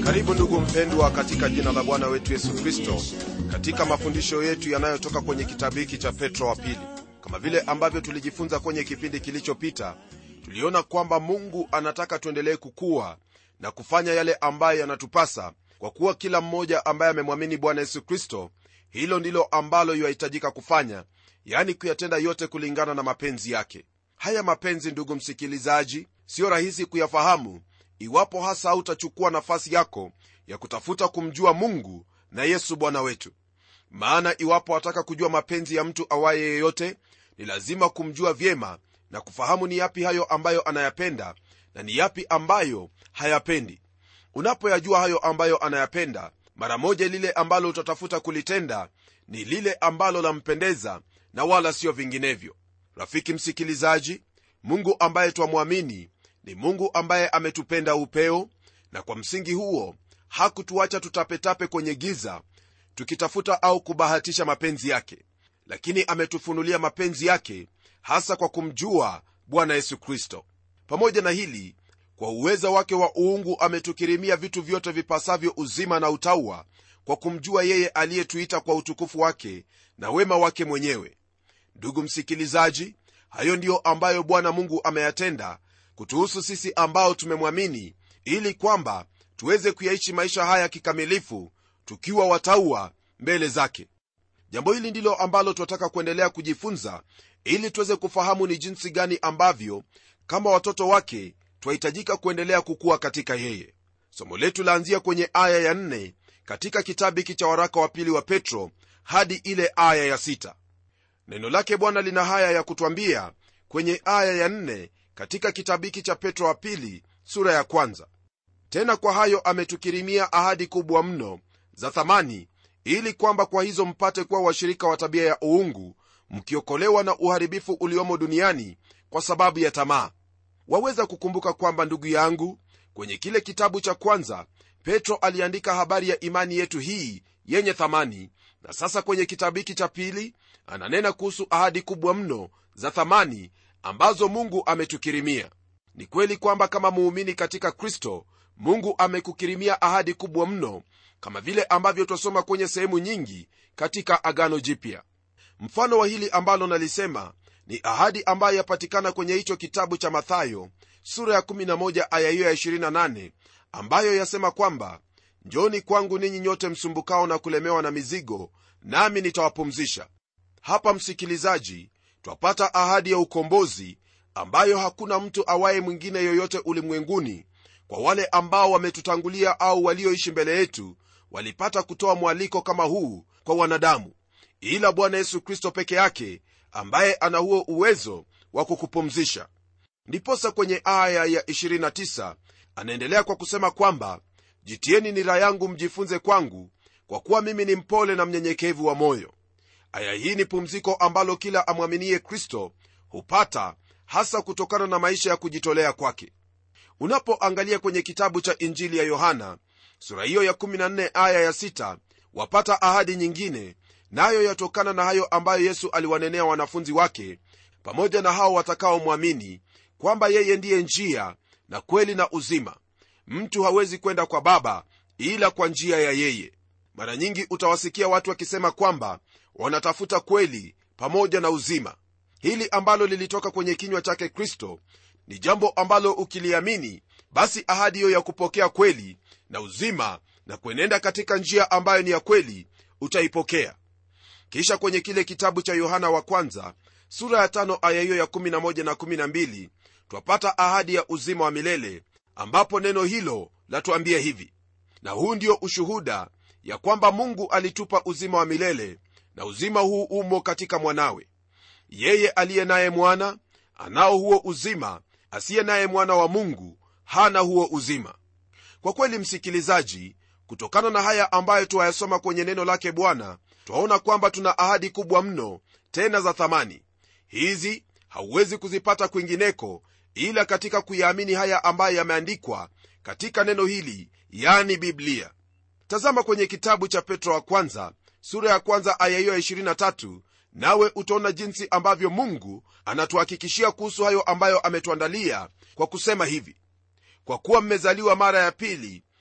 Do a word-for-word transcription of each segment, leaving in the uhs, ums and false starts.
Karibu ndugu mpendwa, katika jina la Bwana wetu Yesu Kristo, katika mafundisho yetu yanayotoka kwenye kitabu hiki cha Petro wa pili. Kama vile ambavyo tulijifunza kwenye kipindi kilichopita, tuliona kwamba Mungu anataka tuendelee kukua na kufanya yale ambayo yanatupasa, kwa kuwa kila mmoja ambaye amemwamini Bwana Yesu Kristo, hilo ndilo ambalo yahitajika kufanya, yani kuyatenda yote kulingana na mapenzi yake. Haya mapenzi, ndugu msikilizaji, sio rahisi kuyafahamu iwapo hasa hautachukua nafasi yako ya kutafuta kumjua Mungu na Yesu Bwana wetu. Maana iwapo wataka kujua mapenzi ya mtu awaye yeyote, ni lazima kumjua vyema na kufahamu ni yapi hayo ambayo anayapenda na ni yapi ambayo hayapendi. Unapoyajua hayo ambayo anayapenda, mara moja lile ambalo utatafuta kulitenda ni lile ambalo lampendeza na wala sio vinginevyo. Rafiki msikilizaji, Mungu ambaye twamwamini ni Mungu ambaye ametupenda upeo, na kwa msingi huo hakutuacha tutapetape kwenye giza tukitafuta au kubahatisha mapenzi yake, lakini ametufunulia mapenzi yake hasa kwa kumjua Bwana Yesu Kristo. Pamoja na hili, kwa uweza wake wa uungu ametukirimia vitu vyote vipasavyo uzima na utaua, kwa kumjua yeye aliyetuita kwa utukufu wake na wema wake mwenyewe. Ndugu msikilizaji, hayo ndiyo ambayo Bwana Mungu ameyatenda kutuhusu sisi ambao tumemwamini, ili kwamba tuweze kuyaishi maisha haya kikamilifu tukiwa wataua mbele zake. Jambo hili ndilo ambalo tunataka kuendelea kujifunza, ili tuweze kufahamu ni jinsi gani ambavyo kama watoto wake twahitajika kuendelea kukua katika yeye. Somo letu laanzia kwenye aya ya nne katika kitabu hiki cha waraka wa pili wa Petro hadi ile aya ya sita. Neno lake Bwana lina haya ya kutwambia kwenye aya ya nne katika kitabu hiki cha Petro wa pili sura ya kwanza: tena kwa hayo ametukirimia ahadi kubwa mno za thamani, ili kwamba kwa hizo mpate kuwa washirika wa tabia ya uungu, mkiokolewa na uharibifu uliomo duniani kwa sababu ya tamaa. Waweza kukumbuka kwamba, ndugu yangu, kwenye kile kitabu cha kwanza Petro aliandika habari ya imani yetu hii yenye thamani, na sasa kwenye kitabu hiki cha pili ananena kuhusu ahadi kubwa mno za thamani ambazo Mungu ametukirimia. Ni kweli kwamba kama muumini katika Kristo, Mungu amekukirimia ahadi kubwa mno, kama vile ambavyo twasoma kwenye sehemu nyingi katika Agano Jipya. Mfano wa hili ambalo nalisema ni ahadi ambayo yapatikana kwenye hicho kitabu cha Mathayo sura ya kumi na moja aya ya ishirini na nane, ambayo yasema kwamba, njoni kwangu ninyi nyote msumbukao na kulemewa na mizigo, nami nitawapumzisha. Hapa msikilizaji, twapata ahadi ya ukombozi ambayo hakuna mtu awaye mwingine yoyote ulimwenguni, kwa wale ambao wametutangulia au walioishi mbele yetu, walipata kutoa mwaliko kama huu kwa wanadamu, ila Bwana Yesu Kristo peke yake ambaye ana huo uwezo wa kukupumzisha. Ndiposa kwenye aya ya ishirini na tisa anaendelea kwa kusema kwamba, jitieni nira yangu mjifunze kwangu, kwa kuwa mimi ni mpole na mnyenyekevu wa moyo. Aya hii ni pumziko ambalo kila amwaminie Kristo hupata, hasa kutokana na maisha ya kujitolea kwake. Unapoangalia kwenye kitabu cha Injili ya Yohana sura hiyo ya kumi na nne aya ya sita, wapata ahadi nyingine, nayo yatokana na hayo ambayo Yesu aliwanenea wanafunzi wake pamoja na hao watakaomwamini, kwamba yeye ndiye njia na kweli na uzima. Mtu hawezi kwenda kwa Baba ila kwa njia ya yeye. Mara nyingi utawasikia watu wakisema kwamba wanatafuta kweli pamoja na uzima. Hili ambalo lilitoka kwenye kinywa chake Kristo ni jambo ambalo ukiliamini, basi ahadi hiyo ya kupokea kweli na uzima na kuenenda katika njia ambayo ni ya kweli utaipokea. Kisha kwenye kile kitabu cha Yohana wa kwanza sura ya tano aya hiyo ya kumi na moja na kumi na mbili twapata ahadi ya uzima wa milele, ambapo neno hilo latuambia hivi: na huu ndio ushuhuda ya kwamba Mungu alitupa uzima wa milele, na uzima huu umo katika mwanawe. Yeye aliye naye mwana anao huo uzima, asiye naye mwana wa Mungu hana huo uzima. Kwa kweli msikilizaji, kutokana na haya ambayo tuwayasoma kwenye neno lake Bwana, twaona kwamba tuna ahadi kubwa mno tena za thamani. Hizi hauwezi kuzipata kwingineko ila katika kuyaamini haya ambayo yameandikwa katika neno hili, yani Biblia. Tazama kwenye kitabu cha Petro wa kwanza sura ya kwanza aya hiyo ya ishirini na tatu, nawe utaona jinsi ambavyo Mungu anatuhakikishia kuhusu hayo ambayo ametuandalia kwa kusema hivi: kwa kuwa mmezaliwa mara ya pili,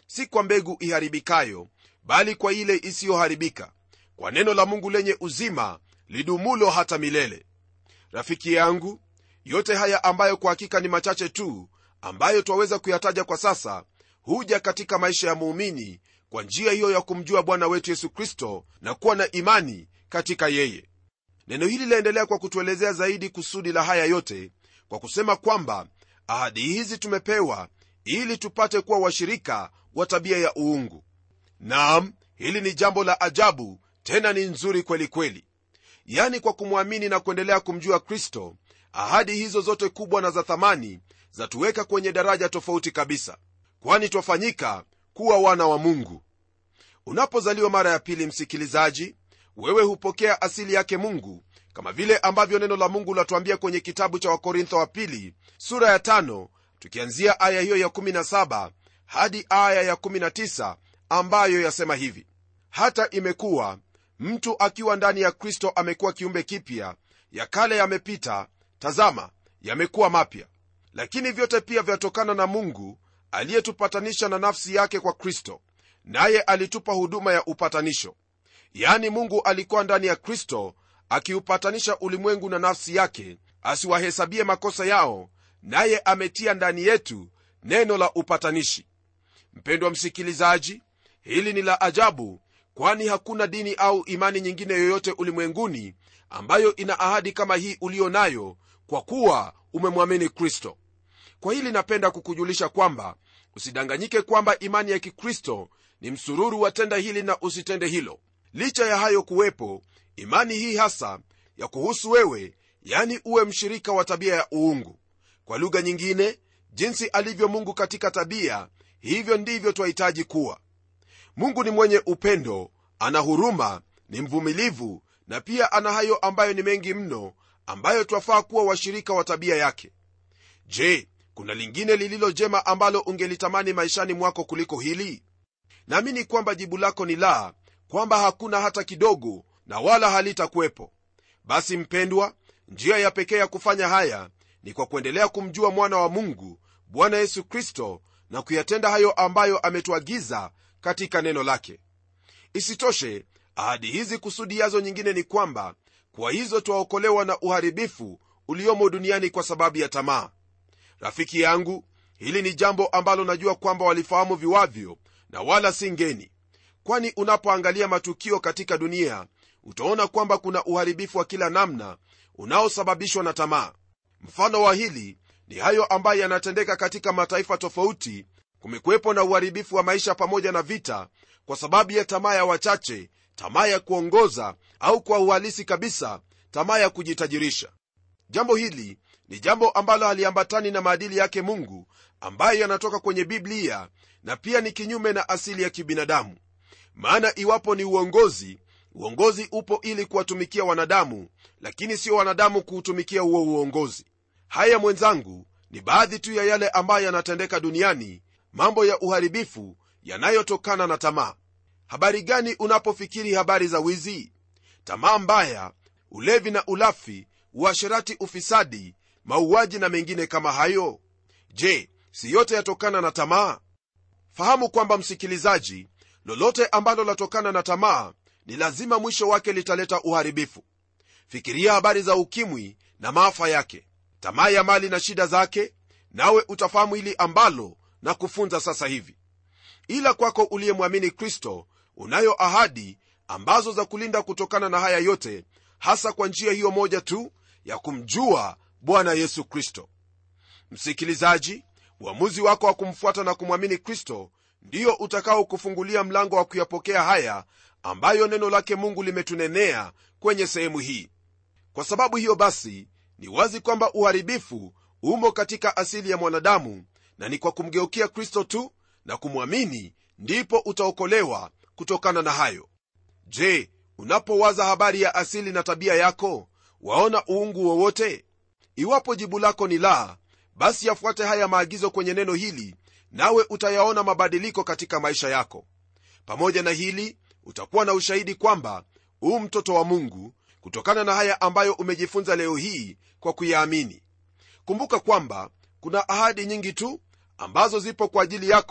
si kwa mbegu iharibikayo, bali kwa ile isiyoharibika, kwa neno la Mungu lenye uzima lidumulo hata milele. Rafiki yangu, yote haya ambayo kwa hakika ni machache tu ambayo twaweza kuyataja kwa sasa, huja katika maisha ya muumini kwa njia hiyo ya kumjua Bwana wetu Yesu Kristo na kuwa na imani katika yeye. Neno hili laendelea kwa kutuelezea zaidi kusudi la haya yote kwa kusema kwamba ahadi hizi tumepewa ili tupate kuwa washirika wa tabia ya uungu. Naam, hili ni jambo la ajabu, tena ni nzuri kweli kweli. Yaani kwa kumwamini na kuendelea kumjua Kristo, ahadi hizo zote kubwa na za thamani zatuweka kwenye daraja tofauti kabisa, kwani twafanyika kuwa wana wa Mungu. Unapozaliwa mara ya pili, msikilizaji, wewe hupokea asili yake Mungu, kama vile ambavyo neno la Mungu latuambia kwenye kitabu cha Wakorintho wa pili sura ya tano, tukianzia aya hiyo ya kumi na saba hadi aya ya kumi na tisa, ambayo yasema hivi: hata imekuwa mtu akiwa ndani ya Kristo amekuwa kiumbe kipya, ya kale yamepita, tazama yamekuwa mapya. Lakini vyote pia vyatokana na Mungu aliyetupatanisha na nafsi yake kwa Kristo, naye alitupa huduma ya upatanisho. Yaani Mungu alikuwa ndani ya Kristo akiupatanisha ulimwengu na nafsi yake, asiwahesabie makosa yao, naye ametia ndani yetu neno la upatanishi. Mpendwa msikilizaji, hili ni la ajabu, kwani hakuna dini au imani nyingine yoyote ulimwenguni ambayo ina ahadi kama hii ulio nayo, kwa kuwa umemwamini Kristo. Kwa hili napenda kukujulisha kwamba usidanganyike kwamba imani ya Kikristo ni msururu wa tenda hili na usitende hilo. Licha ya hayo kuwepo, imani hii hasa ya kuhusu wewe, yani uwe mshirika wa tabia ya uungu. Kwa lugha nyingine, jinsi alivyo Mungu katika tabia, hivyo ndivyo twahitaji kuwa. Mungu ni mwenye upendo, ana huruma, ni mvumilivu, na pia ana hayo ambayo ni mengi mno, ambayo twafaa kuwa washirika wa tabia yake. Je, kuna lingine lililo jema ambalo ungelitamani maishani mwako kuliko hili? Naamini kwamba jibu lako ni la, kwamba hakuna hata kidogo, na wala halitakuwepo. Basi mpendwa, njia ya pekee ya kufanya haya ni kwa kuendelea kumjua mwana wa Mungu, Bwana Yesu Kristo, na kuyatenda hayo ambayo ametuagiza katika neno lake. Isitoshe, ahadi hizi kusudi yazo nyingine ni kwamba kwa hizo twaokolewa na uharibifu uliomo duniani kwa sababu ya tamaa. Rafiki yangu, hili ni jambo ambalo najua kwamba walifahamu viwavyo na wala si ngeni, kwani unapoangalia matukio katika dunia utaona kwamba kuna uharibifu wa kila namna unaosababishwa na tamaa. Mfano wa hili ni hayo ambayo yanatendeka katika mataifa tofauti. Kumekuwepo na uharibifu wa maisha pamoja na vita kwa sababu ya tamaa ya wachache, tamaa ya kuongoza, au kwa uhalisi kabisa tamaa ya kujitajirisha. Jambo hili ni jambo ambalo haliambatani na maadili yake Mungu ambayo yanatoka kwenye Biblia, na pia ni kinyume na asili ya kibinadamu. Maana iwapo ni uongozi, uongozi upo ili kuwatumikia wanadamu, lakini sio wanadamu kuutumikia huo uongozi. Haya mwenzangu, ni baadhi tu ya yale ambayo yanatendeka duniani, mambo ya uharibifu yanayotokana na tamaa. Habari gani unapofikiri habari za wizi, tamaa mbaya, ulevi na ulafi, uasherati, ufisadi, mauaji na mengine kama hayo? Je, si yote yatokana na tamaa? Fahamu kwamba msikilizaji, lolote ambalo latokana na tamaa ni lazima mwisho wake litaleta uharibifu. Fikiria habari za ukimwi na maafa yake, tamaa ya mali na shida zake, nawe utafahamu hili ambalo na kufunza sasa hivi. Ila kwako uliyemwamini Kristo, unayo ahadi ambazo za kulinda kutokana na haya yote, hasa kwa njia hiyo moja tu ya kumjua Bwana Yesu Kristo. Msikilizaji, uamuzi wako wa kumfuata na kumwamini Kristo ndio utakao kufungulia mlango wa kuyapokea haya ambayo neno lake Mungu limetunenea kwenye sehemu hii. Kwa sababu hiyo basi, ni wazi kwamba uharibifu umo katika asili ya mwanadamu, na ni kwa kumgeukia Kristo tu na kumwamini ndipo utaokolewa kutokana na hayo. Je, unapowaza habari ya asili na tabia yako, waona uungu wowote? Iwapo jibu lako ni la, basi yafuate haya maagizo kwenye neno hili, nawe utayaona mabadiliko katika maisha yako. Pamoja na hili, utakuwa na ushahidi kwamba u mtoto wa Mungu kutokana na haya ambayo umejifunza leo hii kwa kuyaamini. Kumbuka kwamba kuna ahadi nyingi tu ambazo zipo kwa ajili yako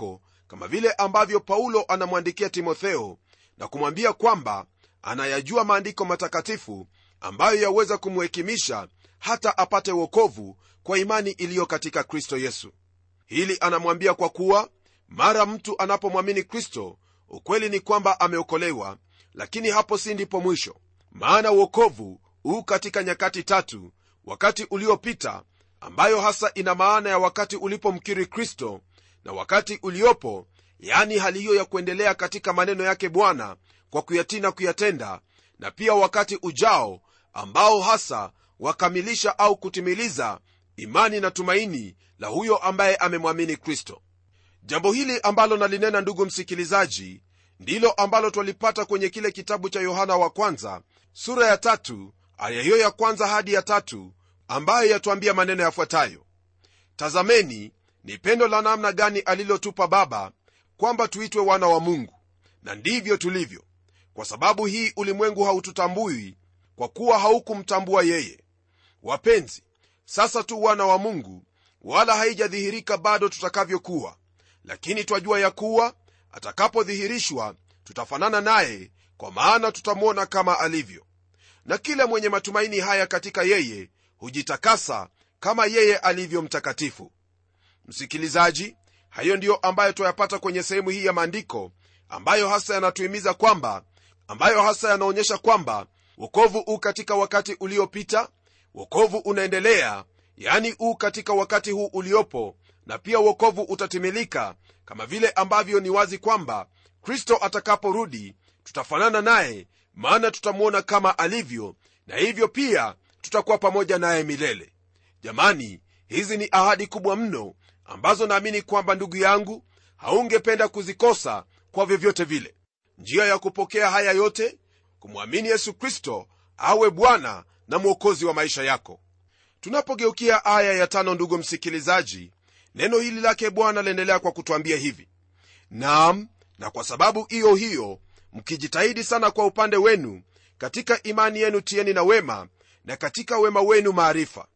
kama vile ambavyo Paulo anamwandikia Timotheo na kumwambia kwamba anayajua maandiko matakatifu ambayo yaweza kumhekimisha hata apate wokovu kwa imani iliyo katika Kristo Yesu. Hili anamwambia kwa kuwa mara mtu anapomwamini Kristo, ukweli ni kwamba ameokolewa, lakini hapo si ndipo mwisho. Maana wokovu huu katika nyakati tatu: wakati uliopita, ambayo hasa ina maana ya wakati ulipomkiri Kristo, na wakati uliopo, yani hali hiyo ya kuendelea katika maneno yake Bwana kwa kuyatii na kuyatenda, na pia wakati ujao ambao hasa wakamilisha au kutimiliza imani na tumaini la huyo ambaye amemwamini Kristo. Jambo hili ambalo nalinena, ndugu msikilizaji, ndilo ambalo twalipata kwenye kile kitabu cha Yohana wa kwanza sura ya tatu aya hiyo ya kwanza hadi ya tatu, ambayo yatuambia maneno yafuatayo: tazameni ni pendo la namna gani alilotupa Baba kwamba tuitwe wana wa Mungu, na ndivyo tulivyo. Kwa sababu hii ulimwengu haututambui, kwa kuwa haukumtambua yeye. Wapenzi, sasa tu wana wa Mungu, wala haijadhihirika bado tutakavyokuwa, lakini twajua ya kuwa atakapodhihirishwa tutafanana naye, kwa maana tutamwona kama alivyo. Na kila mwenye matumaini haya katika yeye hujitakasa kama yeye alivyo mtakatifu. Msikilizaji, hayo ndiyo ambayo twayapata kwenye sehemu hii ya maandiko, ambayo hasa yanatuhimiza kwamba ambayo hasa yanaonyesha kwamba wokovu u katika wakati uliopita, wokovu unaendelea, yani u katika wakati huu uliopo, na pia wokovu utatimilika, kama vile ambavyo ni wazi kwamba Kristo atakaporudi tutafanana naye, maana tutamwona kama alivyo, na hivyo pia tutakuwa pamoja naye milele. Jamani, hizi ni ahadi kubwa mno ambazo naamini kwamba ndugu yangu haungependa kuzikosa kwa vyovyote vile. Njia ya kupokea haya yote, kumwamini Yesu Kristo awe Bwana na Mwokozi wa maisha yako. Tunapogeukia aya ya tano, ndugu msikilizaji, neno hili lake Bwana laendelea kwa kutuambia hivi: naam, na kwa sababu hiyo hiyo mkijitahidi sana kwa upande wenu, katika imani yenu tieni na wema, na katika wema wenu maarifa.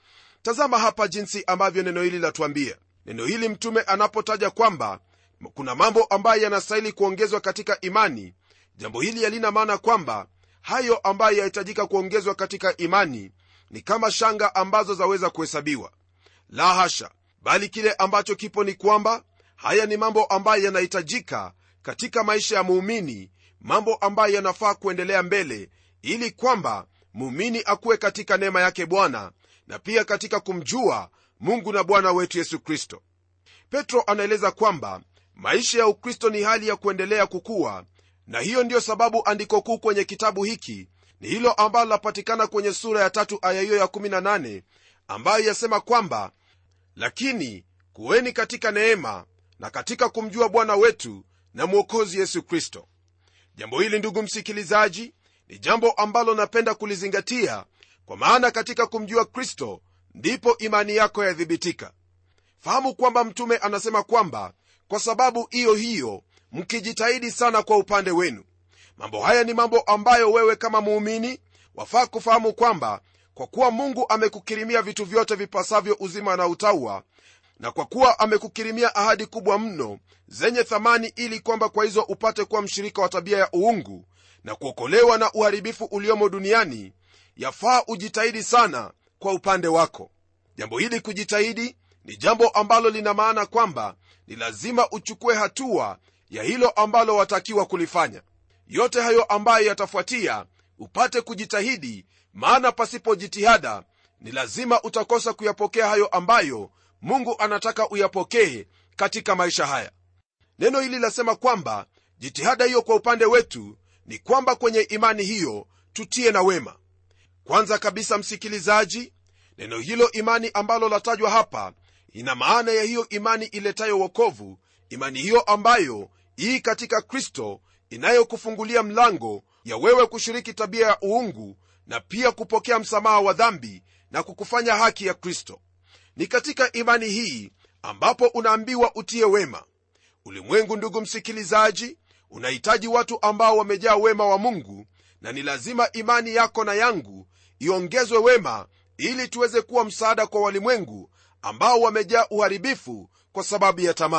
Tazama hapa jinsi ambavyo neno hili latuambia. Neno hili mtume anapotaja kwamba kuna mambo ambayo yanastahili kuongezwa katika imani, jambo hili halina maana kwamba hayo ambayo yahitajika kuongezwa katika imani ni kama shanga ambazo zaweza kuhesabiwa. La hasha, bali kile ambacho kipo ni kwamba haya ni mambo ambayo yanahitajika katika maisha ya muumini, mambo ambayo yanafaa kuendelea mbele, ili kwamba muumini akuwe katika neema yake Bwana, na pia katika kumjua Mungu na Bwana wetu Yesu Kristo. Petro anaeleza kwamba maisha ya Ukristo ni hali ya kuendelea kukua, na hiyo ndiyo sababu andiko kuu kwenye kitabu hiki ni hilo ambalo lapatikana kwenye sura ya tatu aya hiyo ya kumi na nane, ambayo yasema kwamba lakini kuweni katika neema na katika kumjua Bwana wetu na Mwokozi Yesu Kristo. Jambo hili, ndugu msikilizaji, ni jambo ambalo napenda kulizingatia, kwa maana katika kumjua Kristo ndipo imani yako yadhibitika. Fahamu kwamba mtume anasema kwamba kwa sababu hiyo hiyo mkijitahidi sana kwa upande wenu. Mambo haya ni mambo ambayo wewe kama muumini wafaa kufahamu kwamba kwa kuwa Mungu amekukirimia vitu vyote vipasavyo uzima na utaua, na kwa kuwa amekukirimia ahadi kubwa mno zenye thamani, ili kwamba kwa hizo upate kuwa mshirika wa tabia ya uungu na kuokolewa na uharibifu uliomo duniani, yafaa ujitahidi sana kwa upande wako. Jambo hili kujitahidi ni jambo ambalo lina maana kwamba ni lazima uchukue hatua ya hilo ambalo watakiwa kulifanya. Yote hayo ambayo yatafuatia upate kujitahidi, maana pasipo jitihada ni lazima utakosa kuyapokea hayo ambayo Mungu anataka uyapokee katika maisha haya. Neno hili lasema kwamba jitihada hiyo kwa upande wetu ni kwamba kwenye imani hiyo tutie na wema. Kwanza kabisa, msikilizaji, neno hilo imani ambalo latajwa hapa ina maana ya hiyo imani iletayo wokovu, imani hiyo ambayo hii katika Kristo inayokufungulia mlango ya wewe kushiriki tabia ya uungu na pia kupokea msamaha wa dhambi na kukufanya haki ya Kristo. Ni katika imani hii ambapo unaambiwa utie wema. Ulimwengu, ndugu msikilizaji, unahitaji watu ambao wamejaa wema wa Mungu, na ni lazima imani yako na yangu iongezwe wema, ili tuweze kuwa msaada kwa walimwengu ambao wamejaa uharibifu kwa sababu ya tamaa.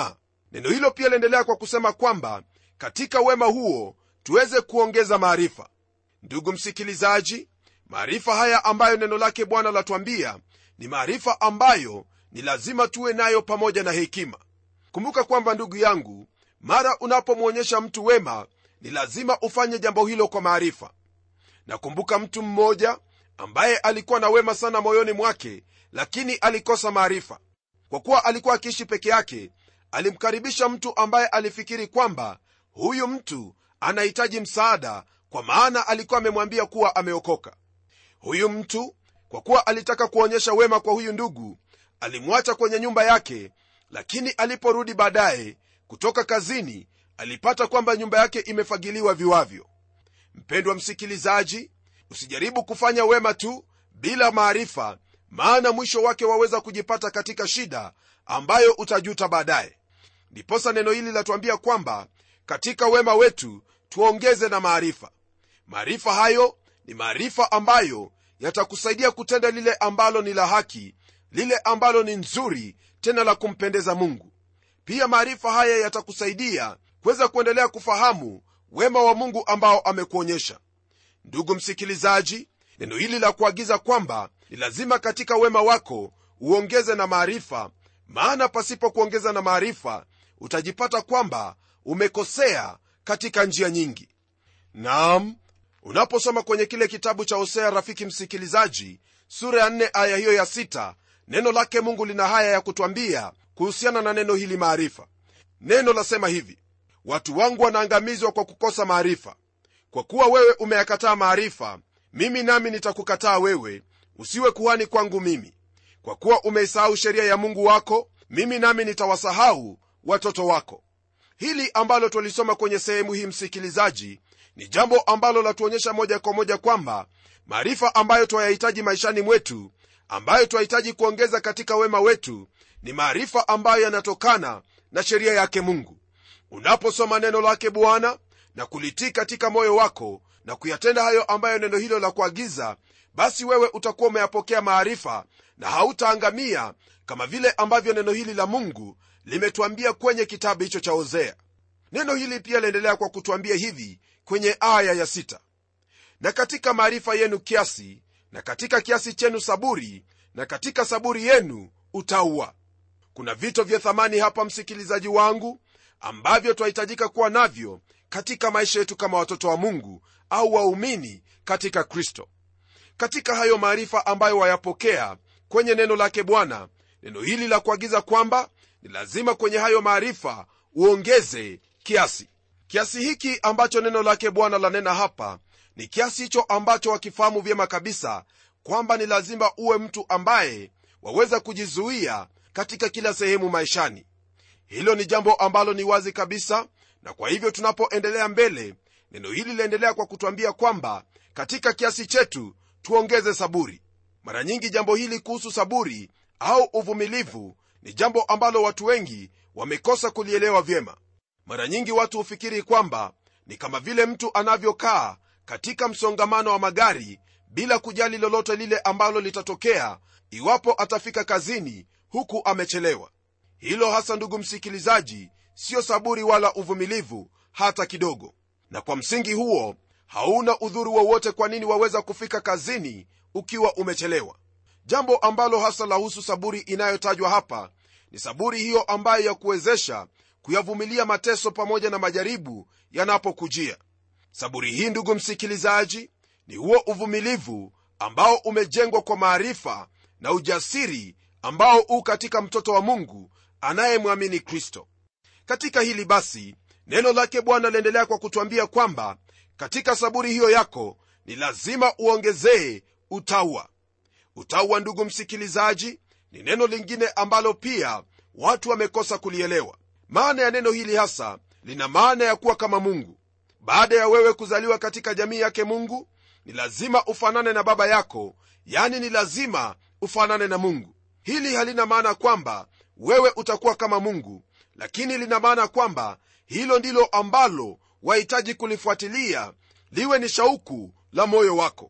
Neno hilo pia laendelea kwa kusema kwamba katika wema huo tuweze kuongeza maarifa. Ndugu msikilizaji, maarifa haya ambayo neno lake Bwana latuambia ni maarifa ambayo ni lazima tuwe nayo pamoja na hekima. Kumbuka kwamba ndugu yangu, mara unapomwonyesha mtu wema ni lazima ufanye jambo hilo kwa maarifa. Na kumbuka mtu mmoja ambaye alikuwa na wema sana moyoni mwake, lakini alikosa maarifa. Kwa kuwa alikuwa akiishi peke yake, alimkaribisha mtu ambaye alifikiri kwamba huyu mtu anahitaji msaada, kwa maana alikuwa amemwambia kuwa ameokoka. Huyu mtu kwa kuwa alitaka kuonyesha wema kwa huyu ndugu, alimwacha kwenye nyumba yake, lakini aliporudi baadaye kutoka kazini alipata kwamba nyumba yake imefagiliwa viwavyo. Mpendwa msikilizaji, usijaribu kufanya wema tu bila maarifa, maana mwisho wake waweza kujipata katika shida ambayo utajuta baadaye. Ndiposa neno hili latuambia kwamba katika wema wetu tuongeze na maarifa. Maarifa hayo ni maarifa ambayo yatakusaidia kutenda lile ambalo ni la haki, lile ambalo ni nzuri, tena la kumpendeza Mungu. Pia maarifa haya yatakusaidia kuweza kuendelea kufahamu wema wa Mungu ambao amekuonyesha. Ndugu msikilizaji, neno hili la kuagiza kwamba ni lazima katika wema wako uongeze na maarifa, maana pasipo kuongeza na maarifa utajipata kwamba umekosea katika njia nyingi. Naam, unaposoma kwenye kile kitabu cha Hosea, rafiki msikilizaji, sura ya nne aya hiyo ya sita, neno lake Mungu lina haya ya kutuambia kuhusiana na neno hili maarifa. Neno lasema hivi: watu wangu wanaangamizwa kwa kukosa maarifa. Kwa kuwa wewe umeyakataa maarifa, mimi nami nitakukataa wewe, usiwe kuhani kwangu mimi. Kwa kuwa umeisahau sheria ya Mungu wako, mimi nami nitawasahau watoto wako. Hili ambalo tulisoma kwenye sehemu hii, msikilizaji, ni jambo ambalo latuonyesha moja kwa moja kwamba maarifa ambayo twayahitaji maishani mwetu, ambayo twahitaji kuongeza katika wema wetu, ni maarifa ambayo yanatokana na sheria yake Mungu. Unaposoma neno lake Bwana na kulitii katika moyo wako na kuyatenda hayo ambayo neno hilo la kuagiza, basi wewe utakuwa umeyapokea maarifa na hautaangamia, kama vile ambavyo neno hili la Mungu limetuambia kwenye kitabu hicho cha Hosea. Neno hili pia laendelea kwa kutuambia hivi kwenye aya ya sita: na katika maarifa yenu kiasi, na katika kiasi chenu saburi, na katika saburi yenu utauwa. Kuna vito vya thamani hapa, msikilizaji wangu, ambavyo twahitajika kuwa navyo katika maisha yetu kama watoto wa Mungu au waumini katika Kristo. Katika hayo maarifa ambayo wayapokea kwenye neno lake Bwana, neno hili la kuagiza kwamba ni lazima kwenye hayo maarifa uongeze kiasi. Kiasi hiki ambacho neno lake Bwana lanena hapa ni kiasi hicho ambacho wakifahamu vyema kabisa kwamba ni lazima uwe mtu ambaye waweza kujizuia katika kila sehemu maishani. Hilo ni jambo ambalo ni wazi kabisa, na kwa hivyo tunapoendelea mbele, neno hili laendelea kwa kutuambia kwamba katika kiasi chetu tuongeze saburi. Mara nyingi jambo hili kuhusu saburi au uvumilivu ni jambo ambalo watu wengi wamekosa kulielewa vyema. Mara nyingi watu hufikiri kwamba ni kama vile mtu anavyokaa katika msongamano wa magari bila kujali lolote lile ambalo litatokea iwapo atafika kazini huku amechelewa. Hilo hasa, ndugu msikilizaji, sio saburi wala uvumilivu hata kidogo. Na kwa msingi huo hauna udhuru wowote kwa nini waweza kufika kazini ukiwa umechelewa. Jambo ambalo hasa lahusu saburi inayotajwa hapa ni saburi hiyo ambayo ya kuwezesha kuyavumilia mateso pamoja na majaribu yanapokujia. Saburi hii, ndugu msikilizaji, ni huo uvumilivu ambao umejengwa kwa maarifa na ujasiri ambao u katika mtoto wa Mungu anayemwamini Kristo. Katika hili basi, neno lake Bwana laendelea kwa kutuambia kwamba katika saburi hiyo yako ni lazima uongezee utaua. Utaua, ndugu msikilizaji, ni neno lingine ambalo pia watu wamekosa kulielewa. Maana ya neno hili hasa lina maana ya kuwa kama Mungu. Baada ya wewe kuzaliwa katika jamii yake Mungu, ni lazima ufanane na baba yako, yani ni lazima ufanane na Mungu. Hili halina maana kwamba wewe utakuwa kama Mungu, lakini lina maana kwamba hilo ndilo ambalo wahitaji kulifuatilia, liwe ni shauku la moyo wako.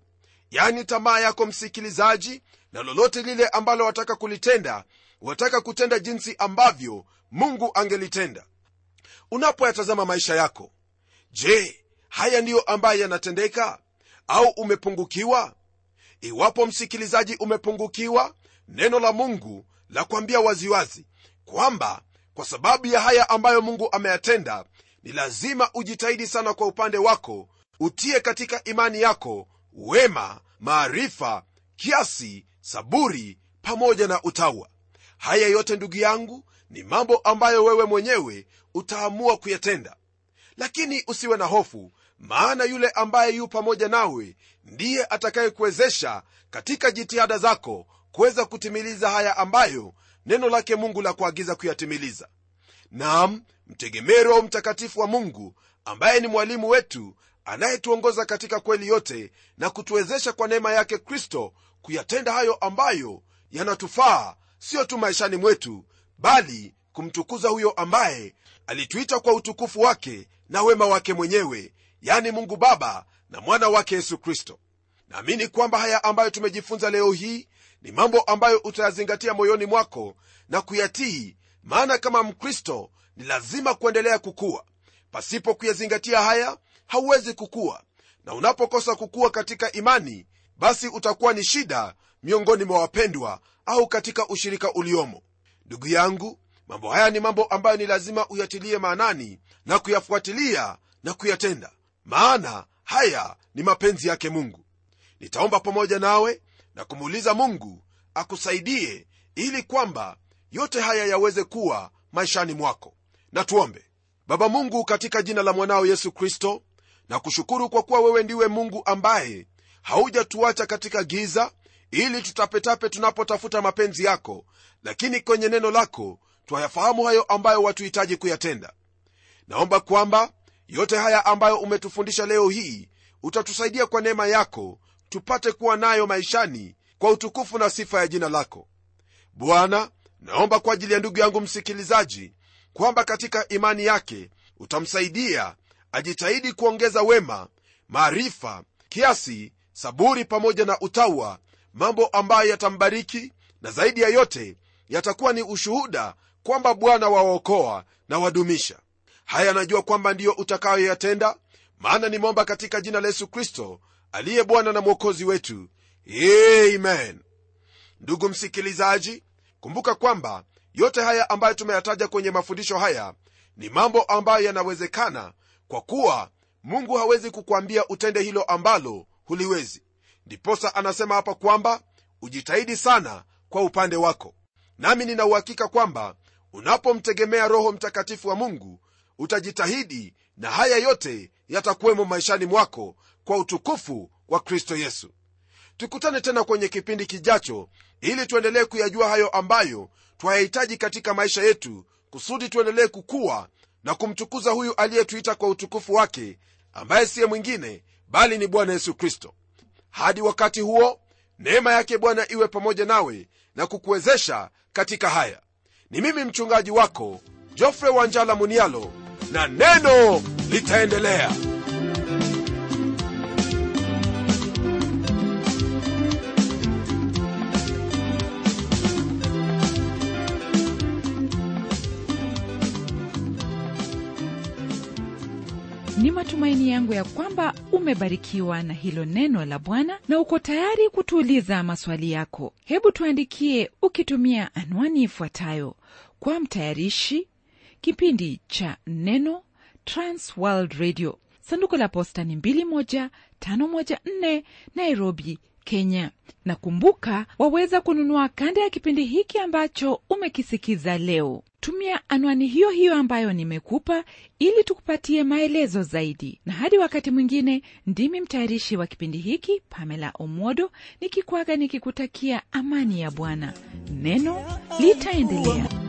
yani tamaa yako msikilizaji, na lolote lile ambalo wataka kulitenda, wataka kutenda jinsi ambavyo Mungu angelitenda. Unapoyatazama maisha yako, je, haya ndiyo ambayo yanatendeka au umepungukiwa? Iwapo msikilizaji umepungukiwa, neno la Mungu la kuambia waziwazi kwamba kwa sababu ya haya ambayo Mungu ameyatenda, ni lazima ujitahidi sana kwa upande wako, utie katika imani yako wema, maarifa, kiasi, saburi pamoja na utawa. Haya yote ndugu yangu ni mambo ambayo wewe mwenyewe utaamua kuyatenda. Lakini usiwe na hofu, maana yule ambaye yu pamoja nawe ndiye atakayekuwezesha katika jitihada zako kuweza kutimiliza haya ambayo neno lake Mungu la kuagiza kuyatimiliza. Naam, mtegemee Roho Mtakatifu wa Mungu ambaye ni mwalimu wetu, anayetuongoza katika kweli yote na kutuwezesha kwa neema yake Kristo kuyatenda hayo ambayo yanatufaa, sio tu maishani mwetu, bali kumtukuza huyo ambaye alituita kwa utukufu wake na wema wake mwenyewe, yani Mungu Baba na mwana wake Yesu Kristo. Naamini kwamba haya ambayo tumejifunza leo hii ni mambo ambayo utayazingatia moyoni mwako na kuyatii, maana kama Mkristo ni lazima kuendelea kukua. Pasipo kuyazingatia haya hauwezi kukua, na unapokosa kukua katika imani, basi utakuwa ni shida miongoni mwa wapendwa au katika ushirika uliomo. Ndugu yangu, mambo haya ni mambo ambayo ni lazima uyatilie maanani na kuyafuatilia na kuyatenda, maana haya ni mapenzi yake Mungu. Nitaomba pamoja nawe na kumuuliza Mungu akusaidie ili kwamba yote haya yaweze kuwa maishani mwako. Na tuombe. Baba Mungu, katika jina la mwanao Yesu Kristo, na kushukuru kwa kuwa wewe ndiwe Mungu ambaye haujatuacha katika giza ili tutapetape tunapotafuta mapenzi yako, lakini kwenye neno lako twayafahamu hayo ambayo watuhitaji kuyatenda. Naomba kwamba yote haya ambayo umetufundisha leo hii utatusaidia kwa neema yako tupate kuwa nayo maishani kwa utukufu na sifa ya jina lako. Bwana, naomba kwa ajili ya ndugu yangu msikilizaji kwamba katika imani yake utamsaidia ajitahidi kuongeza wema, maarifa, kiasi, saburi pamoja na utawa, mambo ambayo yatambariki na zaidi ya yote yatakuwa ni ushuhuda kwamba Bwana waokoa na wadumisha. Haya najua kwamba ndiyo utakayoyatenda, maana nimeomba katika jina la Yesu Kristo aliye Bwana na Mwokozi wetu. Amen. Ndugu msikilizaji, kumbuka kwamba yote haya ambayo tumeyataja kwenye mafundisho haya ni mambo ambayo yanawezekana, kwa kuwa Mungu hawezi kukuambia utende hilo ambalo huliwezi. Ndiposa anasema hapa kwamba ujitahidi sana kwa upande wako. Nami nina uhakika kwamba unapomtegemea Roho Mtakatifu wa Mungu utajitahidi, na haya yote yatakuwemo maishani mwako kwa utukufu wa Kristo Yesu. Tukutane tena kwenye kipindi kijacho ili tuendelee kuyajua hayo ambayo twayahitaji katika maisha yetu, kusudi tuendelee kukua na kumtukuza huyu aliyetuita kwa utukufu wake, ambaye siye mwingine bali ni Bwana Yesu Kristo. Hadi wakati huo, neema yake Bwana iwe pamoja nawe na kukuwezesha katika haya. Ni mimi mchungaji wako Geoffrey Wanjala Munialo, na neno litaendelea. Ni matumaini yangu ya kwamba umebarikiwa na hilo neno la Bwana na uko tayari kutuuliza maswali yako. Hebu tuandikie ukitumia anwani ifuatayo: kwa mtayarishi kipindi cha Neno, Trans World Radio, sanduku la posta ni mbili moja tano moja nne, Nairobi, Kenya. Na kumbuka, waweza kununua kanda ya kipindi hiki ambacho umekisikiza leo. Tumia anwani hiyo hiyo ambayo nimekupa ili tukupatie maelezo zaidi. Na hadi wakati mwingine, ndimi mtayarishi wa kipindi hiki Pamela Omodo, nikikuaga nikikutakia amani ya Bwana. Neno litaendelea.